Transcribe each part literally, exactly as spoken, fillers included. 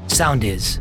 Sound is.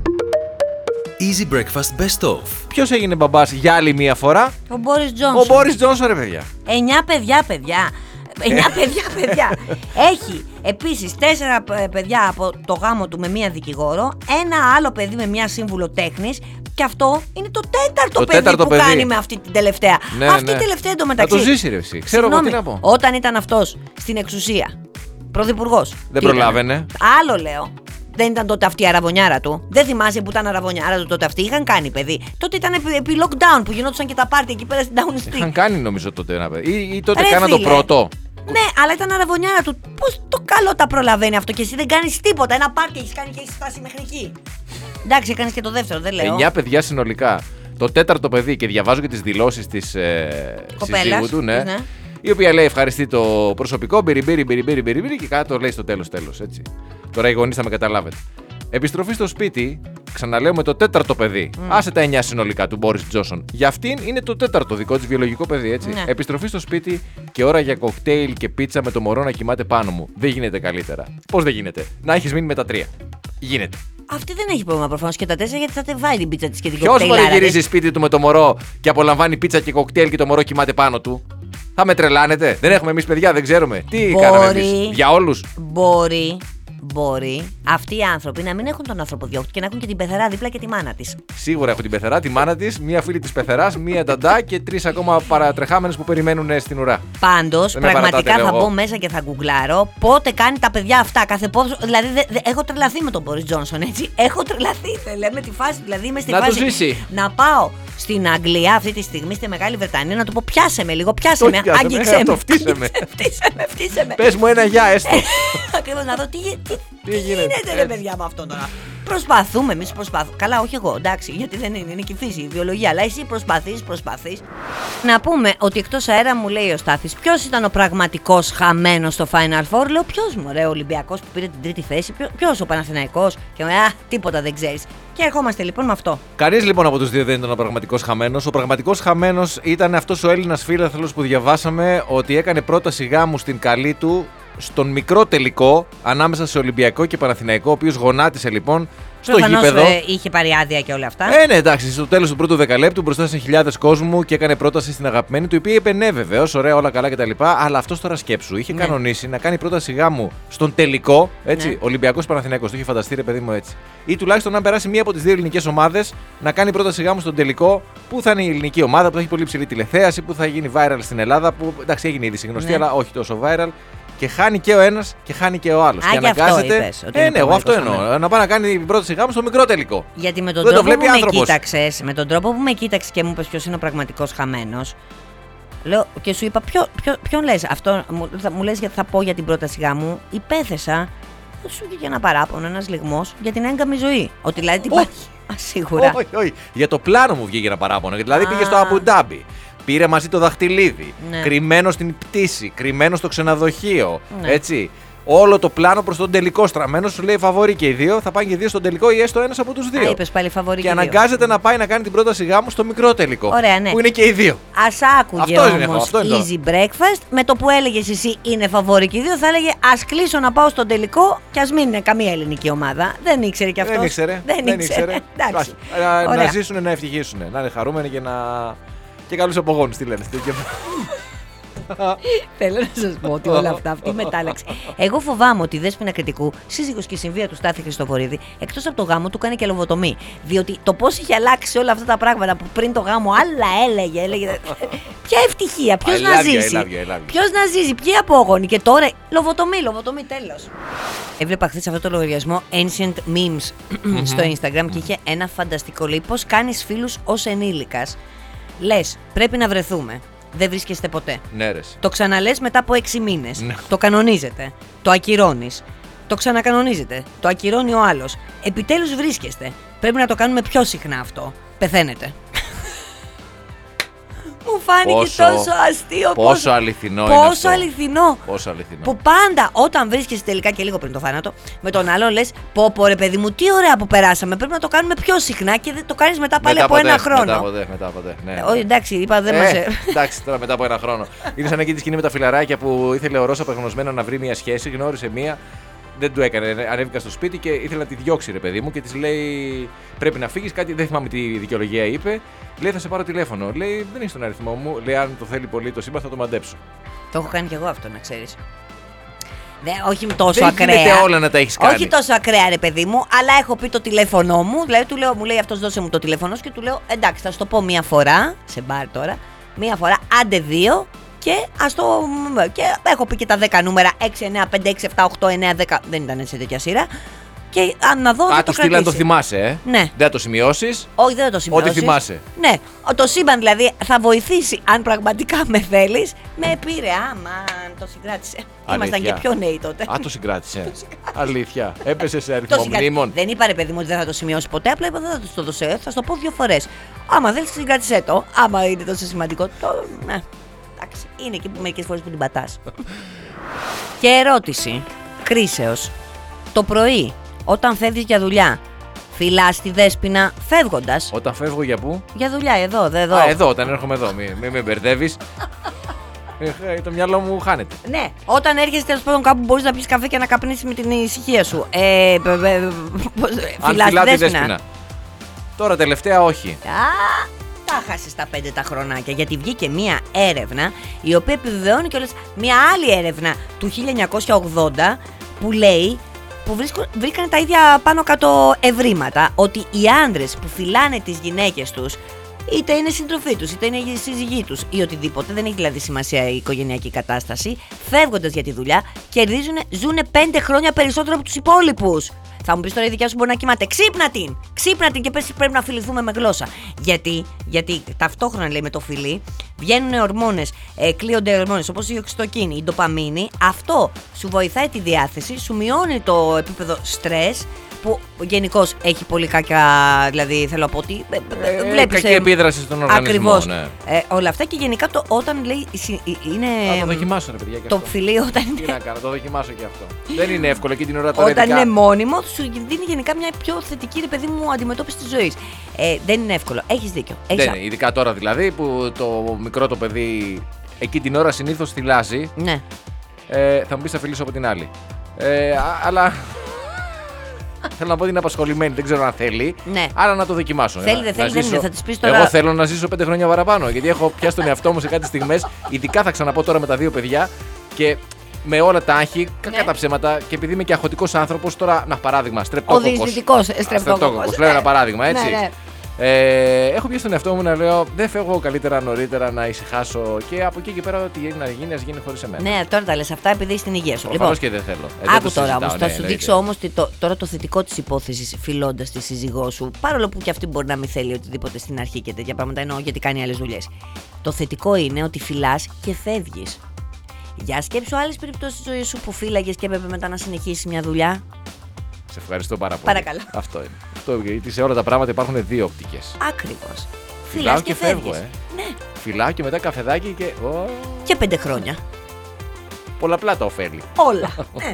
Easy Breakfast Best Of. Ποιος έγινε μπαμπάς για άλλη μία φορά? Ο Μπόρις Τζόνσον. Ο Μπόρις Τζόνσον, ρε παιδιά. Εννιά παιδιά, παιδιά. Εννιά παιδιά, παιδιά. Έχει επίσης τέσσερα παιδιά από το γάμο του με μία δικηγόρο, ένα άλλο παιδί με μία σύμβουλο τέχνης. Και αυτό είναι το τέταρτο το παιδί τέταρτο που παιδί. κάνει με αυτή την τελευταία. Ναι, αυτή ναι. η τελευταία εντωμεταξύ. Να το ζήσει, ρε εσύ. Ξέρω εγώ τι να πω. Όταν ήταν αυτός στην εξουσία, πρωθυπουργός. Δεν προλάβαινε. Άλλο λέω. Δεν ήταν τότε αυτή η αραβωνιάρα του. Δεν θυμάσαι που ήταν αραβωνιάρα του τότε αυτοί. Είχαν κάνει παιδί. Τότε ήταν επί, επί lockdown που γινόντουσαν και τα πάρτι εκεί πέρα στην Down Street. Είχαν κάνει νομίζω τότε ένα παιδί. Ή, ή τότε Ρε, κάνα φίλε. το πρώτο. Ναι, αλλά ήταν αραβωνιάρα του. Πώς το καλό τα προλαβαίνει αυτό και εσύ δεν κάνεις τίποτα. Ένα πάρτι έχεις κάνει και έχεις φτάσει μέχρι εκεί. Εντάξει, έκανες και το δεύτερο, δεν λέω. Εννιά παιδιά συνολικά. Το τέταρτο παιδί, και διαβάζω και τις δηλώσεις της ε, συζύγου του, ναι, ναι. η οποία λέει ευχαριστεί το προσωπικό, μπιριμπίρι, μπιριμπίρι, μπιριμπίρι, και κάτω λέει στο τέλος, τέλος, έτσι. Τώρα οι γονείς θα με καταλάβετε. Επιστροφή στο σπίτι, ξαναλέω, με το τέταρτο παιδί. Mm. Άσε τα εννιά συνολικά του Μπόρις Τζόνσον. Για αυτήν είναι το τέταρτο δικό της βιολογικό παιδί, έτσι. Ναι. Επιστροφή στο σπίτι και ώρα για κοκτέιλ και πίτσα με το μωρό να κοιμάται πάνω μου. Δεν γίνεται καλύτερα. Πώς δεν γίνεται? Να έχεις μείνει με τα τρία. Γίνεται. Αυτή δεν έχει πρόβλημα προφανώς και τα τέσσερα γιατί θα τε βάει την πίτσα της και την Ποιος κοκτέιλ. μπορεί γυρίζει σπίτι του με το μωρό και απολαμβάνει πίτσα και κοκτέιλ και το μωρό κοιμάται πάνω του? Θα με τρελάνετε? Δεν έχουμε εμείς παιδιά, δεν ξέρουμε. Τι Μπορεί. κάναμε εμείς? Για όλους. Μπορεί, μπορεί αυτοί οι άνθρωποι να μην έχουν τον άνθρωπο διώκτη και να έχουν και την πεθερά δίπλα και τη μάνα της. Σίγουρα έχω την πεθερά, τη μάνα της, μία φίλη της πεθεράς, μία νταντά και τρεις ακόμα παρατρεχάμενες που περιμένουν στην ουρά. Πάντως, Δεν με πραγματικά παρατάτε, θα εγώ. μπω μέσα και θα γκουγκλάρω πότε κάνει τα παιδιά αυτά. Κάθε πόσο. Δηλαδή, δε, δε, έχω τρελαθεί με τον Μπόρις Τζόνσον, έτσι. Έχω τρελαθεί. Θε, λέμε τη φάση. Δηλαδή, είμαι στη Να το φάση. ζήσει. Να πάω στην Αγγλία αυτή τη στιγμή, στη Μεγάλη Βρετανία, να του πω πιάσε με λίγο, πιάσε Το με. πιάσε με, Άγγιξε αυτό, με. φτύσε με. Φτύσε με, φτύσε με. Πες μου ένα γεια έστω. Ακριβώς, να δω τι, τι, τι, Τι γίνεται, γίνεται, ρε έτσι. παιδιά, με αυτό τώρα. Προσπαθούμε, εμεί προσπαθούμε. Καλά, όχι εγώ, εντάξει, γιατί δεν είναι, είναι και η φύση, η βιολογία. Αλλά εσύ προσπαθείς, προσπαθείς. Να πούμε ότι εκτός αέρα μου λέει ο Στάθης, ποιος ήταν ο πραγματικός χαμένος στο Final Four. Λέω, ποιος μου, ρε, ο Ολυμπιακός που πήρε την τρίτη θέση, ποιο- ποιος ο Παναθηναϊκός. Και μου λέει, α, τίποτα δεν ξέρεις. Και ερχόμαστε λοιπόν με αυτό. Κανείς λοιπόν από τους δύο δεν ήταν ο πραγματικός χαμένος. Ο πραγματικός χαμένος ήταν αυτός ο Έλληνας φίλαθλος που διαβάσαμε ότι έκανε πρόταση γάμου στην καλή του στον μικρό τελικό ανάμεσα σε Ολυμπιακό και Παναθηναϊκό, ο οποίος γονάτισε λοιπόν στο Προφανώς, γήπεδο. ε, είχε πάρει άδεια και όλα αυτά. Ε, ναι, εντάξει, στο τέλος του πρώτου δεκαλέπτου μπροστά σε χιλιάδες κόσμου και έκανε πρόταση στην αγαπημένη του, η οποία είπε ναι, βεβαίως, ωραία, όλα καλά κτλ. Αλλά αυτός τώρα σκέψου, είχε Ναι. κανονίσει να κάνει πρόταση γάμου στον τελικό, έτσι, Ναι. Ολυμπιακός Παναθηναϊκός. Το είχε φανταστεί, ρε παιδί μου, έτσι. Ή τουλάχιστον να περάσει μία από τις δύο ελληνικές ομάδες να κάνει πρόταση γάμου στον τελικό, που θα είναι η ελληνική ομάδα, που θα έχει πολύ ψηλή τηλεθέαση, που θα γίνει viral στην Ελλάδα, που εντάξει, έγινε ήδη γνωστή, Ναι. αλλά όχι τόσο viral. Και χάνει και ο ένας και χάνει και ο άλλος. Α, και γι' αυτό αναγκάζεται. είπες, ότι Ε, είναι ναι, εγώ αυτό πραγματικός εννοώ. Να πάει να κάνει πρόταση γάμου στο μικρό τελικό. Γιατί με τον Δεν το τρόπο βλέπει που με άνθρωπος. κοίταξες, με τον τρόπο που με κοίταξες και μου είπες ποιος είναι ο πραγματικός χαμένος, λέω και σου είπα ποιο, ποιο, ποιον λες, αυτό μου, θα, μου λες γιατί θα πω για την πρόταση γάμου, υπέθεσα, θα σου είχε ένα παράπονο, ένας λιγμός για την έγκαμη ζωή. Ότι δηλαδή την Όχι. υπάρχει. Α, σίγουρα. Όχι, όχι. Για το πλάνο μου βγήκε ένα παράπονο. Δηλαδή Α. πήγε στο Αμπουντάμπι. Πήρε μαζί το δαχτυλίδι. Ναι. Κρυμμένο στην πτήση. Κρυμμένο στο ξενοδοχείο. Ναι. Έτσι. Όλο το πλάνο προς τον τελικό στραμμένο. Σου λέει φαβορί και οι δύο. Θα πάνε και οι δύο στον τελικό ή έστω ένας από τους δύο. Α, είπες πάλι φαβορί Και και δύο. αναγκάζεται να πάει να κάνει την πρόταση γάμου στο μικρό τελικό. Ωραία, ναι. Που είναι και οι δύο. Ας άκουγε Αυτό είναι, όμως αυτό είναι το- easy breakfast, με το που έλεγες εσύ είναι φαβορί και οι δύο, θα έλεγε ας κλείσω να πάω στον τελικό και ας μην είναι καμία ελληνική ομάδα. Δεν ήξερε κι αυτός. Δεν ήξερε. Δεν ήξερε. Εντάξει. Α, Να Ωραία. ζήσουν, να ευτυχήσουν. Να είναι χαρούμενοι και να. Και καλούς απογόνους, τι λένε. Θέλω να σας πω ότι όλα αυτά, αυτή η μετάλλαξη. Εγώ φοβάμαι ότι η Δέσποινα Κρητικού, σύζυγος και συμβία του Στάθη Χριστοφορίδη, εκτός από το γάμο του, κάνει και λοβοτομή. Διότι το πώς είχε αλλάξει όλα αυτά τα πράγματα που πριν το γάμο άλλα έλεγε, έλεγε. Ποια ευτυχία, ποιος I να love you, I ζήσει. love you, I love you. Ποιος να ζήσει, ποιοι απόγονοι. Και τώρα λοβοτομή, λοβοτομή, τέλος. Έβλεπα χθες αυτό το λογαριασμό Ancient Memes στο Instagram και είχε ένα φανταστικό, λέει, πώς κάνεις φίλους ως ενήλικας. Λες, πρέπει να βρεθούμε. Δεν βρίσκεστε ποτέ. Ναι, ρε. Το ξαναλες μετά από έξι μήνες. Ναι. Το κανονίζετε. Το ακυρώνεις. Το ξανακανονίζετε. Το ακυρώνει ο άλλος. Επιτέλους βρίσκεστε. Πρέπει να το κάνουμε πιο συχνά αυτό. Πεθαίνετε. Μου φάνηκε Πόσο- τόσο αστείο. πόσο αληθινό είναι Πόσο αυτό. αληθινό. Πόσο αληθινό. Που πάντα όταν βρίσκεσαι τελικά και λίγο πριν το θάνατο, με τον άλλο λες, πω πω ρε παιδί μου, τι ωραία που περάσαμε. Πρέπει να το κάνουμε πιο συχνά και δεν το κάνεις μετά πάλι Μετά από ποτέ, ένα χρόνο. Μετά ποτέ, μετά ποτέ. Ναι, ναι. Όχι, εντάξει, είπα δεν Ε, μας. εντάξει, τώρα μετά από ένα χρόνο. Είναι σαν εκεί τη σκηνή με τα φιλαράκια που ήθελε ο Ρώσα απεγνωσμένο να βρει μια σχέση, γνώρισε μία. δεν του έκανε. Ανέβηκα στο σπίτι και ήθελα να τη διώξει, ρε παιδί μου, και τη λέει: πρέπει να φύγει. Κάτι, δεν θυμάμαι τι δικαιολογία είπε. Λέει: θα σε πάρω τηλέφωνο. Λέει: δεν έχει τον αριθμό μου. Λέει: αν το θέλει πολύ το σύμπαν, θα το μαντέψω. Το έχω κάνει κι εγώ αυτό, να ξέρεις. Δε, όχι τόσο δεν ακραία. Δεν όλα να τα έχεις κάνει. Όχι τόσο ακραία, ρε παιδί μου, αλλά έχω πει το τηλέφωνό μου. Δηλαδή, του λέω, μου λέει αυτός δώσε μου το τηλέφωνο σου και του λέω εντάξει, θα σου το πω μία φορά. Σε μπαρ τώρα. Μία φορά, άντε δύο. Και ας το. Και έχω πει και τα δέκα νούμερα. έξι, εννιά, πέντε, έξι, επτά, οκτώ, εννιά, δέκα. Δεν ήταν σε τέτοια σειρά. Και αν να δω. Α, θα του το στείλει αν το κρατήσει. θυμάσαι, ε. Ναι. Δεν θα το σημειώσεις. Όχι, δεν θα το σημειώσεις. Ό,τι θυμάσαι. Ναι. Το σύμπαν δηλαδή θα βοηθήσει αν πραγματικά με θέλεις. Με πήρε. Αμάν, το συγκράτησε. Ήμασταν και πιο νέοι τότε. Α, το συγκράτησε. Αλήθεια. Έπεσε σε Το αριθμό συγκρα- μνήμων. Δεν είπα ρε παιδί μου ότι δεν θα το σημειώσει ποτέ, απλά είπα δεν θα το δώσω. Θα σου το πω δύο φορές. Άμα θέλεις, συγκράτησέ το. Άμα είναι τόσο σημαντικό. Το... Ναι. Εντάξει. Είναι εκεί που μερικές φορές που την πατάς. Και ερώτηση κρίσεως. Το πρωί, όταν φεύγεις για δουλειά, φυλάς τη δέσποινα φεύγοντας. Όταν φεύγω για πού? Για δουλειά, εδώ, δε, εδώ. Α, εδώ, όταν έρχομαι εδώ. Μην μη με μπερδεύεις. Ε, το μυαλό μου χάνεται. Ναι, όταν έρχεσαι τέλος πάντων κάπου μπορείς να πεις καφέ και να καπνίσεις με την ησυχία σου. Ε, ε, ε, ε, Αν φυλάς φυλάω τη τη δέσποινα. δέσποινα. Τώρα τελευταία όχι. Α, τα χάσεις τα πέντε τα χρονάκια, γιατί βγήκε μία έρευνα η οποία επιβεβαιώνει κιόλας μία άλλη έρευνα του χίλια εννιακόσια ογδόντα που λέει, που βρίσκουν, βρήκαν τα ίδια πάνω κάτω ευρήματα, ότι οι άντρες που φυλάνε τις γυναίκες τους, είτε είναι σύντροφοί τους, είτε είναι οι σύζυγοί τους ή οτιδήποτε, δεν έχει δηλαδή σημασία η οικογενειακή κατάσταση, φεύγοντας για τη δουλειά, κερδίζουν, ζουν πέντε χρόνια περισσότερο από τους υπόλοιπους. Θα μου πεις τώρα η δικιά σου μπορεί να κοιμάται. Ξύπνα την! Ξύπνα την και πες πρέπει να φιληθούμε με γλώσσα. Γιατί, γιατί ταυτόχρονα λέει με το φιλί βγαίνουν ορμόνες, ε, κλείονται ορμόνες όπως η οξυτοκίνη, η ντοπαμίνη. Αυτό σου βοηθάει τη διάθεση, σου μειώνει το επίπεδο στρες που γενικώς έχει πολύ κακά, δηλαδή θέλω να πω ότι ε, Ε, βλέπεις. κακή επίδραση στον οργανισμό. Ακριβώς. Ναι. Ε, όλα αυτά και γενικά το, όταν λέει συ- ε, είναι. Θα το δοκιμάσω, ρε παιδιά. Και Το αυτό. φιλί όταν Τι είναι. να κάνω, το δοκιμάσω και αυτό. Δεν είναι εύκολο και την ώρα τώρα. Όταν ειδικά- είναι μόνιμο, σου δίνει γενικά μια πιο θετική, ρε παιδί μου, αντιμετώπιση της ζωής. Ε, δεν είναι εύκολο. Έχεις δίκιο. Έχεις Δεν α- είναι, ειδικά τώρα δηλαδή που το μικρό το παιδί εκεί την ώρα συνήθως θυλάζει. Ναι. Ε, θα μου πει θα φιλήσω από την άλλη. Ε, α- αλλά. Θέλω να πω ότι είναι απασχολημένη, δεν ξέρω αν θέλει. Ναι. Άρα να το δοκιμάσω. Θέλει, Να- δεν να θέλει, δεν ζήσω- είναι. Θα της πεις τώρα- Εγώ θέλω να ζήσω πέντε χρόνια παραπάνω. Γιατί έχω πιάσει τον εαυτό μου σε κάτι στιγμές. Ειδικά θα ξαναπώ τώρα με τα δύο παιδιά και με όλα τα άγχη, κακά Ναι. τα ψέματα. Και επειδή είμαι και αγχωτικός άνθρωπος, τώρα, να παράδειγμα, Ο στρεπτόκοκος. διεισδυτικός ε, στρεπτόκοκος. Λέω ένα παράδειγμα, έτσι. Ναι, ναι. Ε, έχω πιάσει τον εαυτό μου να λέω: δεν φεύγω καλύτερα νωρίτερα να ησυχάσω και από εκεί και πέρα ό,τι γίνει να γίνει, ας γίνει χωρίς εμένα. Ναι, τώρα τα λες αυτά επειδή είσαι στην υγεία σου. Προφανώς και δεν θέλω. Ε, δεν Άκου το τώρα συζητάω, όμως, ναι, θα σου εννοείται. δείξω όμως τι το, τώρα το θετικό της υπόθεσης φιλώντας τη σύζυγό σου. Παρόλο που και αυτή μπορεί να μην θέλει οτιδήποτε στην αρχή και τέτοια πράγματα, εννοώ γιατί κάνει άλλες δουλειές. Το θετικό είναι ότι φυλάς και φεύγεις. Για σκέψου άλλες περιπτώσεις της ζωής σου που φύλαγες και έπρεπε μετά να συνεχίσεις μια δουλειά. Σε ευχαριστώ πάρα πολύ. Παρακαλώ. Αυτό είναι. Αυτό, γιατί σε όλα τα πράγματα υπάρχουν δύο οπτικές. Ακριβώς. Φυλάω Φυλάς και και φεύγω, φεύγεις. ε. Ναι. Φυλάω και μετά καφεδάκι και. Ω, Και πέντε χρόνια. πολλαπλά τα ωφέλη. Όλα. Ε.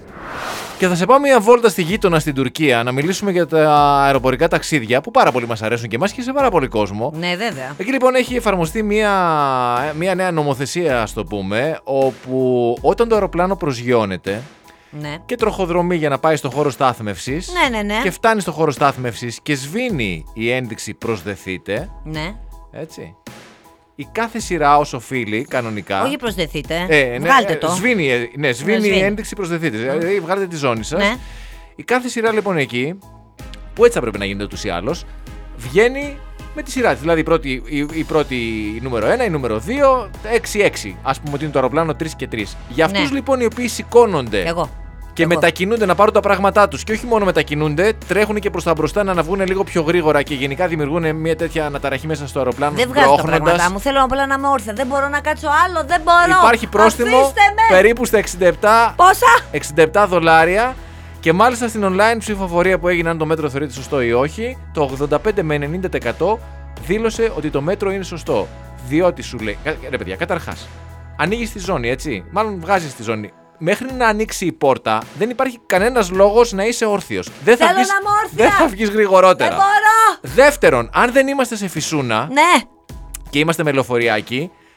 Και θα σε πάω μια βόλτα στη γείτονα στην Τουρκία να μιλήσουμε για τα αεροπορικά ταξίδια που πάρα πολύ μας αρέσουν και εμάς και σε πάρα πολύ κόσμο. Ναι, βέβαια. Εκεί λοιπόν έχει εφαρμοστεί μια, μια νέα νομοθεσία, ας το πούμε, όπου όταν το αεροπλάνο προσγειώνεται Ναι. και τροχοδρομεί για να πάει στο χώρο στάθμευσης Ναι, ναι, ναι. και φτάνει στο χώρο στάθμευσης και σβήνει η ένδειξη προσδεθείτε, Ναι. έτσι, η κάθε σειρά όσο οφείλει κανονικά. Όχι προσδεθείτε. Ε, ναι, Βγάλτε ε, το. Σβήνει, ε, ναι, σβήνει σβήνει. η ένδειξη προσδεθείτε. Δηλαδή βγάλετε τη ζώνη σας. Ναι. Η κάθε σειρά λοιπόν εκεί, που έτσι θα πρέπει να γίνεται ούτως ή άλλως, βγαίνει με τη σειρά της. Δηλαδή η πρώτη, η, η πρώτη η νούμερο ένα, η νούμερο δύο, έξι έξι. Ας πούμε ότι είναι το αεροπλάνο τρία και τρία. Για αυτούς Ναι. λοιπόν οι οποίοι σηκώνονται Εγώ. και Εγώ. μετακινούνται να πάρουν τα πράγματά τους και όχι μόνο μετακινούνται, τρέχουν και προς τα μπροστά να αναβγούν λίγο πιο γρήγορα και γενικά δημιουργούν μια τέτοια αναταραχή μέσα στο αεροπλάνο. Δεν βγάζω τα μπρόχνοντας. πράγματά μου. Θέλω απλά να είμαι όρθια. Δεν μπορώ να κάτσω άλλο. Δεν μπορώ. Υπάρχει πρόστιμο Αφήστε με. περίπου στα εξήντα επτά, Πόσα? εξήντα επτά δολάρια και μάλιστα στην online ψηφοφορία που έγινε αν το μέτρο θεωρείται σωστό ή όχι, το ογδόντα πέντε με ενενήντα τοις εκατό δήλωσε ότι το μέτρο είναι σωστό. Διότι σου λέει, κα- ρε παιδιά, καταρχάς, ανοίγεις τη ζώνη, έτσι, μάλλον βγάζεις τη ζώνη. Μέχρι να ανοίξει η πόρτα, δεν υπάρχει κανένας λόγος να είσαι όρθιος. Δεν θα Θέλω βγεις, να είμαι όρθια. δεν θα βγεις γρηγορότερα. Δεν μπορώ. Δεύτερον, αν δεν είμαστε σε φυσούνα Ναι. και είμαστε με λεωφοριάκι,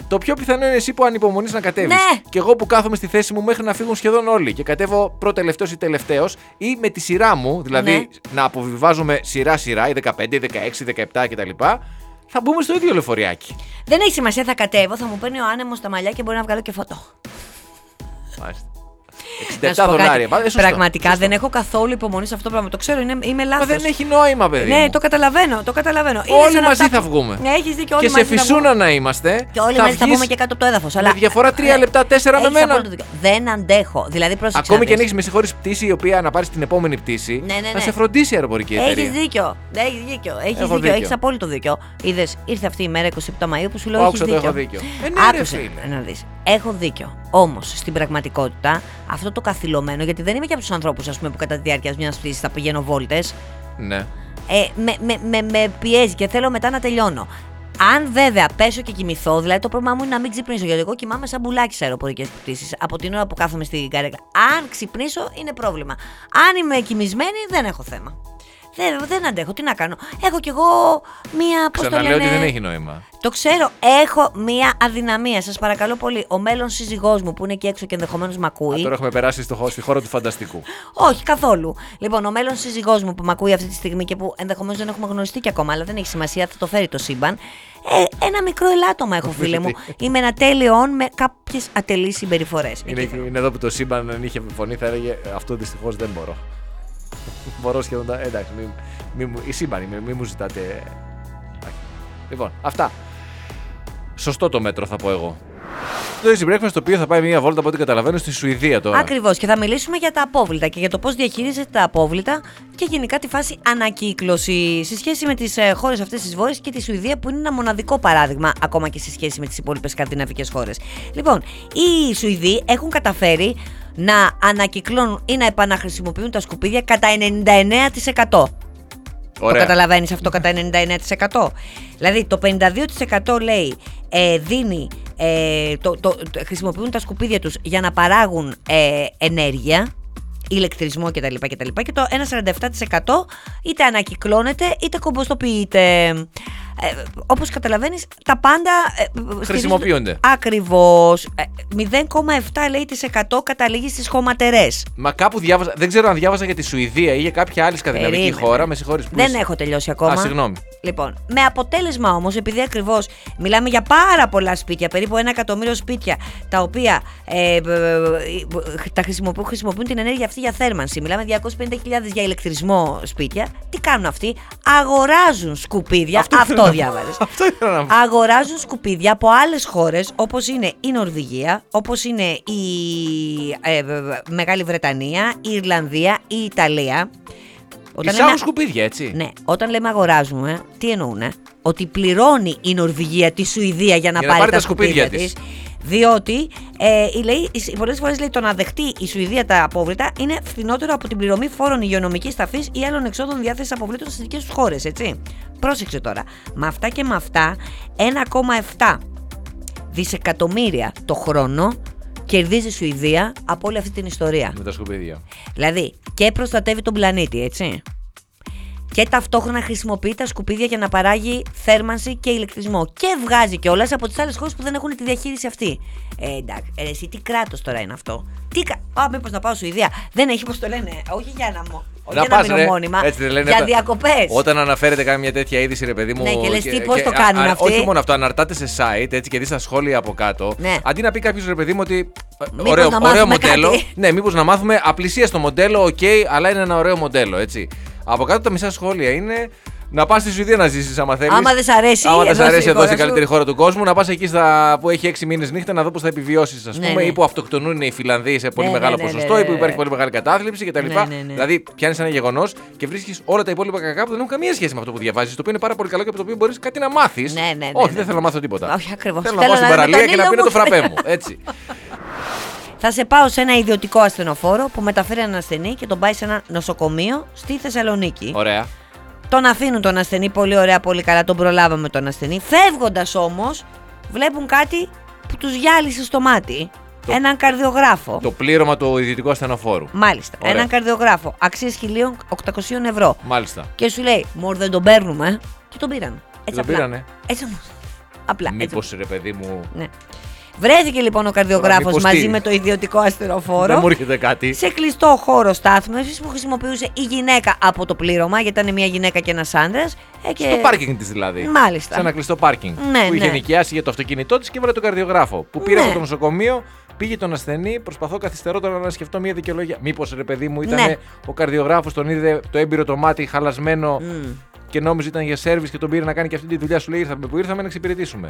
Το πιο πιθανό είναι εσύ που ανυπομονείς να κατέβεις. Ναι. Και εγώ που κάθομαι στη θέση μου μέχρι να φύγουν σχεδόν όλοι. Και κατέβω πρώτο-τελευταίος ή τελευταίος ή με τη σειρά μου, δηλαδή Ναι. να αποβιβάζουμε σειρά-σειρά, η δεκαπέντε, η δεκαέξι, η δεκαεπτά κτλ. Θα μπούμε στο ίδιο λεωφοριάκι. Δεν έχει σημασία, θα κατέβω, θα μου παίρνει ο άνεμος στα μαλλιά και μπορεί να βγάλω και φωτό. Μάλιστα. Να σου εξήντα επτά πω κάτι, δολάρια. Πα- ε, σωστό, πραγματικά σωστό. δεν έχω καθόλου υπομονή σε αυτό το πράγμα. Το ξέρω, είναι, είμαι Μα λάθος. δεν έχει νόημα, παιδί. Ναι, μου. το καταλαβαίνω, το καταλαβαίνω. Είναι Όλοι σαν μαζί αυτά θα που- βγούμε. Ναι, έχεις δίκιο, όλοι Και σε μαζί θα φυσούνα βγούμε. να είμαστε. Και όλοι θα μαζί θα βγεις βγούμε και κάτω από το έδαφος. με Αλλά... διαφορά τρία Ναι, λεπτά, τέσσερα με έχεις μένα. απόλυτο δίκιο. Δεν αντέχω. Δηλαδή, πρόσεξε. Ακόμη να και αν δεις. έχει με συγχωρείς πτήση η οποία να πάρει την επόμενη πτήση, Ναι, ναι, θα ναι. σε φροντίσει η αεροπορική εταιρεία. Έχεις δίκιο. Έχεις δίκιο. Έχεις Έχω δίκιο. δίκιο. Έχεις απόλυτο δίκιο. Είδες, ήρθε αυτή η μέρα είκοσι επτά Μαΐου που σου λέω Άκουσα έχεις το, δίκιο. έχω δίκιο. Ε, ναι, ρε, Άκουσε φίλε. να δεις. Έχω δίκιο. Όμως στην πραγματικότητα αυτό το καθυλωμένο, γιατί δεν είμαι και από τους ανθρώπους ας πούμε, που κατά τη διάρκεια μιας πτήσης θα πηγαίνω βόλτες, Ναι. ε, με, με, με, με πιέζει και θέλω μετά να τελειώνω. Αν βέβαια πέσω και κοιμηθώ, δηλαδή το πρόβλημά μου είναι να μην ξυπνήσω, γιατί εγώ κοιμάμαι σαν μπουλάκι σε αεροπορικές πτήσεις από την ώρα που κάθομαι στην καρέκλα. Αν ξυπνήσω είναι πρόβλημα. Αν είμαι κοιμισμένη δεν έχω θέμα. Δεν, δεν αντέχω, τι να κάνω. Έχω κι εγώ μία. Πώς το Ξαναλέω λένε, ότι δεν έχει νόημα. το ξέρω, έχω μία αδυναμία. Σας παρακαλώ πολύ. Ο μέλλον σύζυγός μου που είναι εκεί έξω και ενδεχομένως μ' ακούει. Α, τώρα έχουμε περάσει στο, χω- στη χώρα του φανταστικού. Όχι, καθόλου. Λοιπόν, ο μέλλον σύζυγός μου που μ' ακούει αυτή τη στιγμή και που ενδεχομένως δεν έχουμε γνωριστεί κι ακόμα, αλλά δεν έχει σημασία, θα το φέρει το σύμπαν. Ε, ένα μικρό ελάττωμα έχω, φίλε μου. Είμαι ένα τέλειον με κάποιες ατελείς συμπεριφορές. Είναι, Εκεί. είναι εδώ που το σύμπαν αν είχε φωνή θα έλεγε αυτό δυστυχώς δεν μπορώ. Μπορώ σχεδόν τα. Εντάξει, μη, μη, μου- η σύμπαν είμαι, μη μου ζητάτε. Εντάξει. Λοιπόν, αυτά. Σωστό το μέτρο θα πω εγώ. Το Easy Breakfast το οποίο θα πάει μια βόλτα από ό,τι καταλαβαίνω στη Σουηδία τώρα. Ακριβώς. Και θα μιλήσουμε για τα απόβλητα και για το πώς διαχειρίζεται τα απόβλητα και γενικά τη φάση ανακύκλωση σε σχέση με τις ε, χώρες αυτές της Βόρειας και τη Σουηδία που είναι ένα μοναδικό παράδειγμα ακόμα και σε σχέση με τις υπόλοιπες σκανδιναβικές χώρες. Λοιπόν, οι Σουηδοί έχουν καταφέρει να ανακυκλώνουν ή να επαναχρησιμοποιούν τα σκουπίδια κατά ενενήντα εννέα τοις εκατό. Ωραία. Το καταλαβαίνεις αυτό κατά ενενήντα εννέα τοις εκατό. Δηλαδή το πενήντα δύο τοις εκατό λέει ε, δίνει, ε, το, το, το, χρησιμοποιούν τα σκουπίδια τους για να παράγουν ε, ενέργεια, ηλεκτρισμό κτλ. κτλ. Και το ένα σαράντα επτά τοις εκατό είτε ανακυκλώνεται είτε κομποστοποιείται. Ε, όπως καταλαβαίνεις, τα πάντα ε, Χρησιμοποιούνται. Ακριβώς. Ε, μηδέν κόμμα επτά λέει της εκατό καταλήγει στις χωματερές. Μα κάπου διάβαζα, δεν ξέρω αν διάβαζα για τη Σουηδία ή για κάποια άλλη σκανδιναβική Περίμενε. χώρα. Με συγχωρείς που Δεν είσαι. έχω τελειώσει ακόμα. Α, συγγνώμη. Λοιπόν, με αποτέλεσμα όμως, επειδή ακριβώς μιλάμε για πάρα πολλά σπίτια, περίπου ένα εκατομμύριο σπίτια, τα οποία ε, ε, ε, τα χρησιμοποιούν, χρησιμοποιούν την ενέργεια αυτή για θέρμανση. Μιλάμε διακόσιες πενήντα χιλιάδες για ηλεκτρισμό σπίτια. Τι κάνουν αυτοί? Αγοράζουν σκουπίδια. Αυτό, ήθελα να πω. διάβαζες. Αυτό ήθελα να πω. Αγοράζουν σκουπίδια από άλλες χώρες, όπως είναι η Νορβηγία, όπως είναι η ε, ε, Μεγάλη Βρετανία, η Ιρλανδία, η Ιταλία. Όταν Εισάγουν λέμε- σκουπίδια, έτσι. ναι, όταν λέμε αγοράζουμε, τι εννοούνε? Ότι πληρώνει η Νορβηγία τη Σουηδία για να, Για να πάρει, πάρει τα τα σκουπίδια σκουπίδια της. της. Διότι ε, η- λέει, η- πολλές φορές λέει το να δεχτεί η Σουηδία τα απόβλητα είναι φθηνότερο από την πληρωμή φόρων υγειονομικής ταφής ή άλλων εξόδων διάθεσης αποβλήτων στις δικές τους χώρες, έτσι. Πρόσεξε τώρα. Με αυτά και με αυτά, ένα κόμμα επτά δισεκατομμύρια το χρόνο κερδίζει η Σουηδία από όλη αυτή την ιστορία. Με τα σκουπίδια. Δηλαδή και προστατεύει τον πλανήτη, έτσι. Και ταυτόχρονα χρησιμοποιεί τα σκουπίδια για να παράγει θέρμανση και ηλεκτρισμό. Και βγάζει κιόλας από τις άλλες χώρες που δεν έχουν τη διαχείριση αυτή. Ε, εντάξει, ε, εσύ τι κράτος τώρα είναι αυτό? Τι κα... Α, μήπως να πάω Σουηδία? Δεν έχει, πώς το λένε, όχι για να, μο... όχι για να πας, μείνω ρε. μόνιμα, Έτσι δεν λένε για τα- διακοπές. Όταν αναφέρεται κάμια τέτοια είδηση, ρε παιδί μου. Ναι, και λες, τι, πώς το κάνουν αυτοί. Όχι μόνο αυτό, αναρτάτε σε site έτσι, και δει τα σχόλια από κάτω. Ναι. Αντί να πει κάποιο, ρε παιδί μου, ότι. ε, Μήπως ωραίο, να ωραίο μάθουμε μοντέλο. κάτι. Ναι, μήπως να μάθουμε απλησία στο μοντέλο, οκ, αλλά είναι ένα ωραίο μοντέλο, έτσι. Από κάτω τα μισά σχόλια είναι. Να πας στη Σουηδία να ζήσεις άμα θέλεις. Άμα δεν σ' αρέσει, άμα δεν σ' εδώ αρέσει στη εδώ χώρα στην σου. καλύτερη χώρα του κόσμου, να πας εκεί στα, που έχει έξι μήνες νύχτα να δω πώς θα επιβιώσεις, ας Ναι, πούμε, ναι. ή που αυτοκτονούν οι Φιλανδοί σε πολύ Ναι, μεγάλο ναι, ναι, ποσοστό, ναι, ή που ναι, υπάρχει ναι. πολύ μεγάλη κατάθλιψη κτλ. Ναι, ναι, ναι. Δηλαδή, πιάνεις ένα γεγονός και βρίσκεις όλα τα υπόλοιπα κακά που δεν έχουν καμία σχέση με αυτό που διαβάζεις, το οποίο είναι πάρα πολύ καλό και από το οποίο μπορείς κάτι να μάθεις. Ναι, ναι, ναι, Όχι, ναι. δεν θέλω να μάθω τίποτα. Όχι, ακριβώς. Θέλω να Θέλω πάω στην να δω παραλία τον και να ήλιο πίνω το μου. φραπέ μου. Έτσι. Θα σε πάω σε ένα ιδιωτικό ασθενοφόρο που μεταφέρει έναν ασθενή και τον πάει σε ένα νοσοκομείο στη Θεσσαλονίκη. Ωραία. Τον αφήνουν τον ασθενή, πολύ ωραία, πολύ καλά, τον προλάβαμε τον ασθενή. Φεύγοντας όμως, βλέπουν κάτι που τους γυάλισε στο μάτι. Το- Έναν καρδιογράφο. Το πλήρωμα του ιδιωτικού ασθενοφόρου. Μάλιστα. Ωραία. Έναν καρδιογράφο. Αξίες χίλια οκτακόσια ευρώ. Μάλιστα. Και σου λέει, μωρ δεν τον παίρνουμε. Και τον πήραν. Έτσι τον απλά. πήρανε. Έτσι όμως. Απλά. Μήπως ρε παιδί μου. Ναι. Βρέθηκε λοιπόν ο καρδιογράφος μήπως μαζί τι? με το ιδιωτικό ασθενοφόρο. Δεν μου έρχεται κάτι. Σε κλειστό χώρο στάθμευσης που χρησιμοποιούσε η γυναίκα από το πλήρωμα, γιατί ήταν μια γυναίκα και ένας άντρας. Ε, και... Στο πάρκινγκ της δηλαδή. Μάλιστα. Σε ένα κλειστό πάρκινγκ. Ναι, που είχε ναι. νοικιάσει για το αυτοκίνητό της και έβαλε τον καρδιογράφο. Που πήρε Ναι. από το νοσοκομείο, πήγε τον ασθενή, προσπαθώ καθυστερότερα να σκεφτώ μια δικαιολογία. Μήπως ρε παιδί μου ήταν Ναι. ο καρδιογράφος, τον είδε το έμπειρο το μάτι χαλασμένο Mm. και νόμιζε ήταν για σέρβις και τον πήρε να κάνει και αυτή τη δουλειά. Σου λέει ήρθαμε που ήρθαμε να εξυπηρετήσουμε.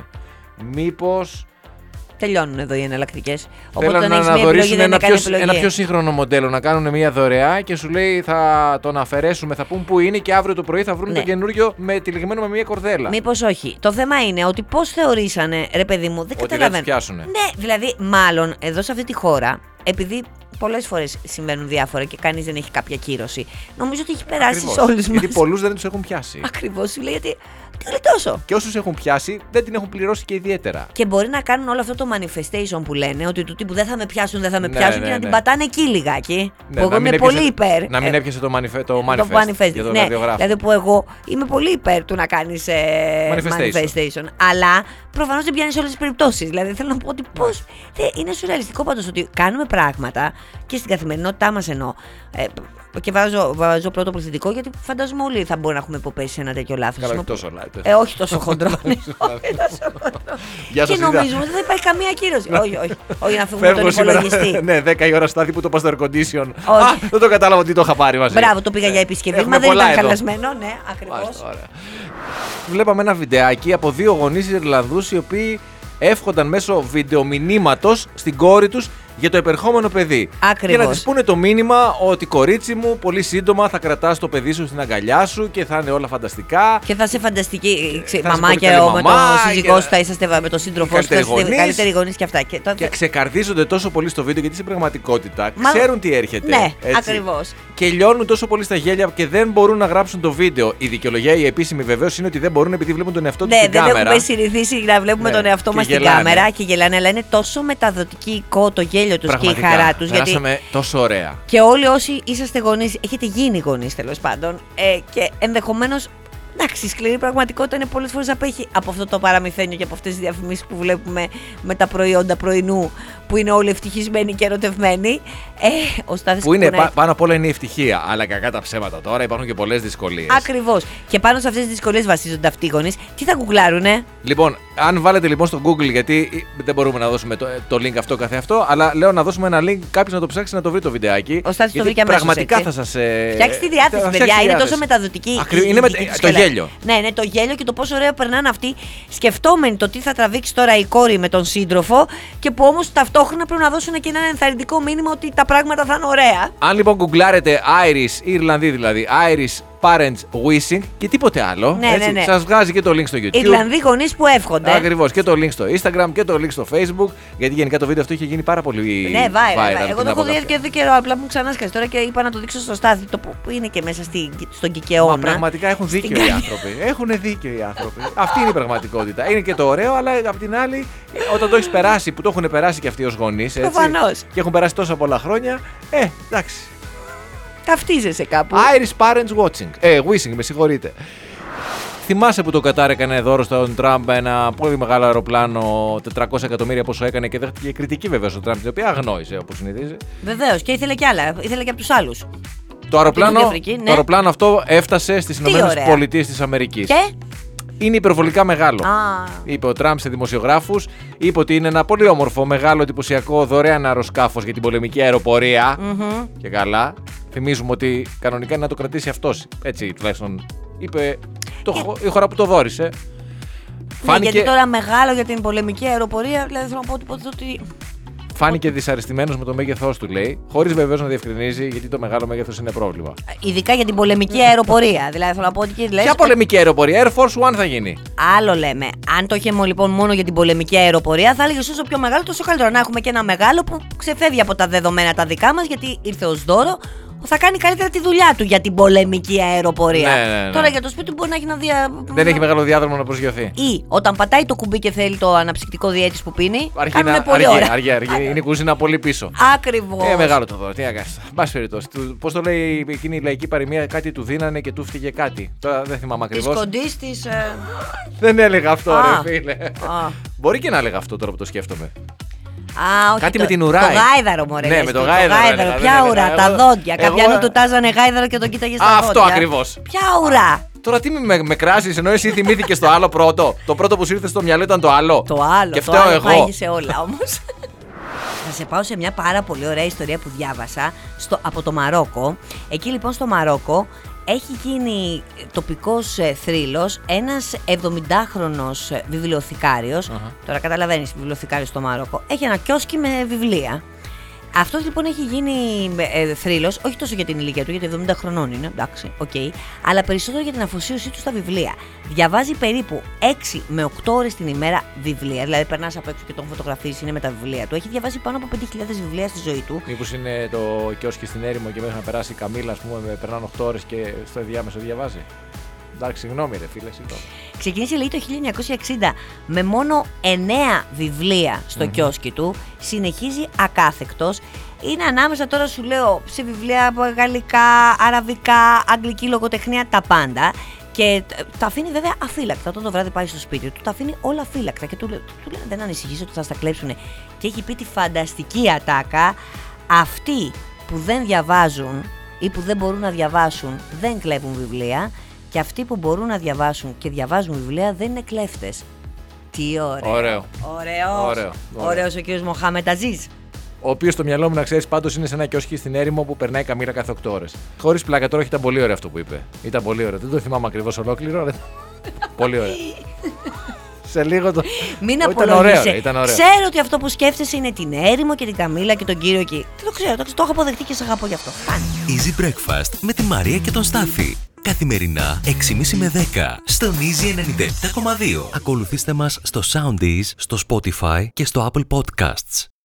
Μήπως. Τελειώνουν εδώ οι εναλλακτικές. Οπότε Θέλανε όταν να έχεις μια επιλογή αναδορήσουν δεν είναι ένα, καλή πιο, επιλογή. ένα πιο σύγχρονο μοντέλο, να κάνουν μια δωρεά και σου λέει θα τον αφαιρέσουμε, θα πούν που είναι και αύριο το πρωί θα βρουν Ναι. το καινούριο με τυλιγμένο με μια κορδέλα. Μήπως όχι. Το θέμα είναι ότι πώς θεωρήσανε, ρε παιδί μου, δεν Ότι δεν καταλαβαίνω. τους πιάσουνε. Ναι, δηλαδή, μάλλον εδώ σε αυτή τη χώρα, επειδή πολλές φορές συμβαίνουν διάφορα και κανείς δεν έχει κάποια κύρωση, νομίζω ότι έχει περάσει Ακριβώς. σε όλους μας. Γιατί πολλούς δεν τους έχουν πιάσει. Ακριβώς, σου λέει γιατί. Τι γλιτώσω. Και όσους έχουν πιάσει δεν την έχουν πληρώσει και ιδιαίτερα. Και μπορεί να κάνουν όλο αυτό το manifestation που λένε, ότι του τύπου δεν θα με πιάσουν, δεν θα με Ναι, πιάσουν ναι, και να ναι. την πατάνε εκεί λιγάκι. Ναι, που εγώ να μην είμαι έπιασε- πολύ υπέρ. Να μην Ε, έπιασε το, manifest, το manifest, Το manifest. για τον Ναι, καρδιογράφο. δηλαδή που εγώ είμαι πολύ υπέρ του να κάνει Manifestation. manifestation. Αλλά προφανώς δεν πιάνει σε όλες τις περιπτώσεις. Δηλαδή θέλω να πω ότι πώς. Θε, είναι σουρεαλιστικό πάντως ότι κάνουμε πράγματα και στην καθημερινότητά μας εννοώ. Ε, και βάζω, βάζω πρώτο πληθυντικό γιατί φαντάζομαι όλοι θα μπορούμε να έχουμε υποπέσει σε ένα τέτοιο λάθος. Καλά, όχι Χρησιμοποιώ- τόσο light. Ε, όχι τόσο χοντρό. ναι, όχι τόσο χοντρό. Γεια σας, Και είδα. νομίζουμε ότι δεν θα υπάρχει καμία κύρωση. όχι, όχι. Όχι, να φύγουμε Φεύγω τον σήμερα. υπολογιστή. Ναι, δέκα η ώρα στάθη που το πας στο air condition. Όχι. Α, δεν το κατάλαβα ότι το είχα πάρει μαζί. Μπράβο, το πήγα για επισκευή. Έχουμε Μα δεν πολλά ήταν εδώ. χαλασμένο, ναι, ακριβώς. Μάλιστα, ωραία. Βλέπαμε ένα βιντεάκι από δύο γονείς Ιρλανδούς οι οποίοι εύχονταν μέσω βιντεομηνύματος στην κόρη τους για το επερχόμενο παιδί. Ακριβώς. Για να της πούνε το μήνυμα ότι κορίτσι μου πολύ σύντομα θα κρατάς το παιδί σου στην αγκαλιά σου και θα είναι όλα φανταστικά. Και θα είσαι φανταστική ξε- θα είσαι μαμά πολύ και καλή ο, με μαμά τον σύζυγό και- σου, θα είσαστε με τον σύντροφό σου, θα καλύτεροι είστε γονείς. καλύτεροι γονείς και αυτά. Και, τότε... Και ξεκαρδίζονται τόσο πολύ στο βίντεο γιατί στην πραγματικότητα Μα- ξέρουν τι έρχεται. Ναι, έτσι. ακριβώς. Και λιώνουν τόσο πολύ στα γέλια και δεν μπορούν να γράψουν το βίντεο. Η δικαιολογία, η επίσημη βεβαίως είναι ότι δεν μπορούν επειδή βλέπουν τον εαυτό τους Ναι, στην δεν κάμερα. έχουμε συνηθίσει να βλέπουμε Ναι, τον εαυτό και μας στην γελάνε. κάμερα και γελάνε, αλλά είναι τόσο μεταδοτικό το γέλιο τους και η Πραγματικά, χαρά τους. Γιατί περάσαμε τόσο ωραία. και όλοι όσοι είσαστε γονείς, έχετε γίνει γονείς τέλος πάντων, ε, και ενδεχομένως. Εντάξει, η σκληρή πραγματικότητα είναι πολλές φορές απέχει από αυτό το παραμυθένιο και από αυτές τις διαφημίσεις που βλέπουμε με τα προϊόντα πρωινού που είναι όλοι ευτυχισμένοι και ερωτευμένοι. Ε, ο Στάθης Που είναι κουνάει. πα- πάνω απ' όλα είναι η ευτυχία. Αλλά κακά τα ψέματα τώρα υπάρχουν και πολλές δυσκολίες. Ακριβώς. Και πάνω σε αυτές τις δυσκολίες βασίζονται αυτοί οι γονείς. Τι θα γκουγκλάρουνε. Λοιπόν, αν βάλετε λοιπόν στο Google, γιατί δεν μπορούμε να δώσουμε το, το link αυτό καθε αυτό, αλλά λέω να δώσουμε ένα link, κάποιο να το ψάξει να το βρει το βιντεάκι. Ο Στάθης το γιατί βρήκε αμέσως, πραγματικά έτσι. θα σα. Ε, Φτιάξει τη διάθεση, θα παιδιά. φτιάξει τη Είναι διάθεση. τόσο μεταδοτική. Ακριβ- η- είναι η με- δική τους το καλά. γέλιο. Ναι, ναι, το γέλιο και το πόσο ωραία περνάνε αυτοί σκεφτόμενοι το τι θα τραβήξει τώρα η κόρη με τον σύντροφο και που όμως ταυτόχρονα πρέπει να δώσουν και ένα ενθαρρυντικό μήνυμα ότι τα πράγματα θα είναι ωραία. Αν λοιπόν γκουγκλάρετε Irish, Ιρλανδοί δηλαδή, Irish Parents Wishing και τίποτε άλλο, Ναι, ναι, ναι. σας βγάζει και το link στο YouTube. Ιρλανδοί γονείς που εύχονται. Ακριβώς, και το link στο Instagram και το link στο Facebook. Γιατί γενικά το βίντεο αυτό είχε γίνει πάρα πολύ Ναι, viral. viral Εγώ πριν το από έχω δει κάποια- και εδώ καιρό. Απλά μου ξανάσκασε τώρα και είπα να το δείξω στο Στάθη. Το που που είναι και μέσα στη, στον Κικαιώνα. Μα πραγματικά έχουν Στην δίκιο οι κα- άνθρωποι. Έχουν δίκιο οι άνθρωποι. Αυτή είναι η πραγματικότητα. Είναι και το ωραίο, αλλά απ' την άλλη, όταν το έχει περάσει, που το έχουν περάσει και αυτοί ως γονείς, έτσι, Προφανώς. και έχουν περάσει τόσα πολλά χρόνια, ε, εντάξει. Ταυτίζεσαι κάπου. Irish Parents Watching. Ε, Wishing, με συγχωρείτε. Θυμάσαι που το Κατάρ έκανε δώρο στον Τραμπ ένα πολύ μεγάλο αεροπλάνο, τετρακόσια εκατομμύρια πόσο έκανε και δέχτηκε κριτική βέβαια στον Τραμπ, την οποία αγνόησε όπως συνηθίζει. Βεβαίως. Και ήθελε κι άλλα. Ήθελε και από τους άλλους. Το αεροπλάνο, Δυτική Αφρική, ναι. το αεροπλάνο αυτό έφτασε στις Ηνωμένες ωραία. Πολιτείες της Αμερικής. Και. Είναι υπερβολικά μεγάλο. Α. Είπε ο Τραμπ σε δημοσιογράφους, είπε ότι είναι ένα πολύ όμορφο, μεγάλο, εντυπωσιακό, δωρεάν αεροσκάφος για την πολεμική αεροπορία. Μμμ. Και καλά. Θυμίζουμε ότι κανονικά είναι να το κρατήσει αυτός. Έτσι τουλάχιστον είπε το, χω- η χώρα που το δώρισε. Ναι, γιατί τώρα μεγάλο για την πολεμική αεροπορία, δηλαδή θέλω να πω ότι ποτέ ότι. Φάνηκε δυσαρεστημένος με το μέγεθός του, λέει, χωρίς βεβαίως να διευκρινίζει γιατί το μεγάλο μέγεθος είναι πρόβλημα. Ειδικά για την πολεμική αεροπορία. Δηλαδή θέλω να πω ότι και λες, Ποια πολεμική αεροπορία, Air Force One θα γίνει. Άλλο λέμε. Αν το είχε λοιπόν μόνο για την πολεμική αεροπορία, θα έλεγε όσο πιο μεγάλο, τόσο καλύτερο. Να έχουμε και ένα μεγάλο που ξεφεύγει από τα δεδομένα τα δικά μας, γιατί ήρθε ως δώρο. θα κάνει καλύτερα τη δουλειά του για την πολεμική αεροπορία. Ναι, ναι, ναι. Τώρα για το σπίτι του μπορεί να έχει να δια... Δεν έχει μεγάλο διάδρομο να προσγειωθεί. Ή όταν πατάει το κουμπί και θέλει το αναψυκτικό διέτης που πίνει. Αργεί να πολύ αργεί, ώρα. αργεί, αργεί. Είναι η κουζίνα πολύ πίσω. Ακριβώς. Ε, μεγάλο το δώρο. Τι να κάνεις. Μπας περιπτώσει. Πώς το λέει εκείνη η λαϊκή παροιμία, κάτι του δίνανε και του φτύγε κάτι. Τώρα δεν θυμάμαι Της ακριβώς. κοντής της. Ε... Δεν έλεγα αυτό, Α. ρε φίλε. Α. Μπορεί και να έλεγα αυτό τώρα που το σκέφτομαι. Α, όχι, Κάτι το, με την ουρά. Το γάιδαρο, μωρέ. Ναι, λες με του, το γάιδαρο έλεγα, Ποια δεν ουρά, έλεγα. τα Εγώ- δόντια. εγώ- Κάποιανού του τάζανε γάιδαρο και τον κοίταγε στα Α, δόντια. αυτό ακριβώς. Ποια ουρά. Τώρα τι με, με κράζεις, ενώ εσύ θυμήθηκες το άλλο πρώτο. Το πρώτο που σου ήρθε στο μυαλό ήταν το άλλο. Το άλλο. Και το φταίω άλλο εγώ. πάγισε όλα όμως. Θα σε πάω σε μια πάρα πολύ ωραία ιστορία που διάβασα στο, από το Μαρόκο. Εκεί λοιπόν στο Μαρόκο έχει γίνει τοπικός ε, θρύλος ένας εβδομηντάχρονος ε, βιβλιοθηκάριος. Αχα. Τώρα καταλαβαίνεις, βιβλιοθηκάριος στο Μαρόκο. Έχει ένα κιόσκι με βιβλία. Αυτός λοιπόν έχει γίνει ε, θρύλος, όχι τόσο για την ηλικία του, γιατί εβδομήντα χρονών είναι, εντάξει, οκ, okay, αλλά περισσότερο για την αφοσίωσή του στα βιβλία. Διαβάζει περίπου έξι με οκτώ ώρες την ημέρα βιβλία, δηλαδή περνάς από έξω και τον φωτογραφίζεις, είναι με τα βιβλία του. Έχει διαβάσει πάνω από πέντε χιλιάδες βιβλία στη ζωή του. Μήπως είναι το κιόσκι στην έρημο και μέχρι να περάσει η Καμίλα, ας πούμε, με περνάνε οκτώ ώρες και στο διάμεσο διαβάζει. Εντάξει, συγγνώμη, ρε φίλε, συγγνώμη. Ξεκίνησε λέει το χίλια εννιακόσια εξήντα με μόνο εννέα βιβλία στο mm-hmm. κιόσκι του. Συνεχίζει ακάθεκτος. Είναι ανάμεσα τώρα σου λέω σε βιβλία γαλλικά, αραβικά, αγγλική λογοτεχνία, τα πάντα. Και τα αφήνει βέβαια αφύλακτα. Όταν το βράδυ πάει στο σπίτι του, τα αφήνει όλα αφύλακτα. Και του, του λέει δεν ανησυχείς ότι θα στα κλέψουνε. Και έχει πει τη φανταστική ατάκα. Αυτοί που δεν διαβάζουν ή που δεν μπορούν να διαβάσουν δεν κλέβουν βιβλία. Και αυτοί που μπορούν να διαβάσουν και διαβάζουν βιβλία δεν είναι κλέφτες. Τι ωραίο. Ωραίο. Ωραίος. Ωραίο. Ωραίος ο κύριος Μοχάμετ Αζίζ. Ο οποίος στο μυαλό μου, να ξέρεις, πάντως είναι σε ένα κιόσκι στην έρημο που περνάει η Καμίλα κάθε οκτώ ώρες. Χωρίς πλάκα τώρα, ήταν πολύ ωραίο αυτό που είπε. Ήταν πολύ ωραίο. Δεν το θυμάμαι ακριβώς ολόκληρο, αλλά. Πολύ ωραίο. Σε λίγο το. Μην ήταν απολογείσαι. ωραίο, ήταν ωραίο. Ξέρω ότι αυτό που σκέφτεσαι είναι την έρημο και την Καμίλα και τον κύριο εκεί. Δεν το ξέρω, το, το έχω αποδεχτεί και σε αγαπώ γι' αυτό. Πάνε. Easy Breakfast με τη Μαρία και τον Στάφη. Καθημερινά έξι και τριάντα με δέκα στον Easy ενενήντα επτά κόμμα δύο. Ακολουθήστε μας στο Soundees, στο Spotify και στο Apple Podcasts.